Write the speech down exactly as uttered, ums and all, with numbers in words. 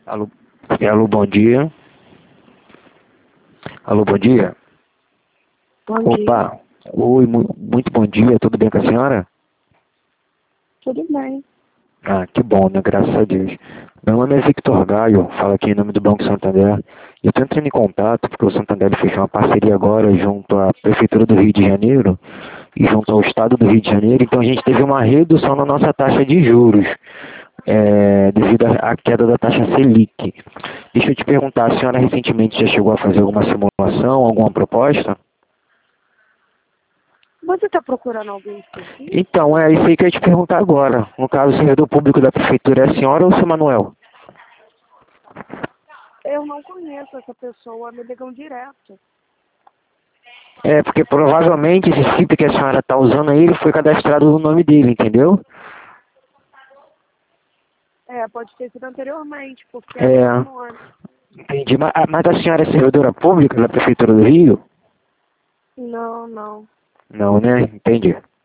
Alô, é, alô, bom dia. Alô, bom dia. Bom dia. Opa, oi, mu- muito bom dia, tudo bem com a senhora? Tudo bem. Ah, que bom, né? Graças a Deus. Meu nome é Victor Gaio, falo aqui em nome do Banco Santander. Eu estou entrando em contato porque o Santander fechou uma parceria agora junto à Prefeitura do Rio de Janeiro e junto ao Estado do Rio de Janeiro. Então a gente teve uma redução na nossa taxa de juros, é, devido à à queda da taxa Selic. Deixa eu te perguntar, a senhora recentemente já chegou a fazer alguma simulação, alguma proposta? Você está procurando alguém específico? Então, é isso aí que eu ia te perguntar agora. No caso, o servidor público da prefeitura é a senhora ou o seu Manuel? Eu não conheço essa pessoa, me ligam direto. É, porque provavelmente esse chip que a senhora está usando aí, ele foi cadastrado no nome dele, entendeu? É, pode ter sido anteriormente, porque é É, mesmo nome. entendi. Mas, mas a senhora é servidora pública da prefeitura do Rio? Não, não. Não, né? Entendi.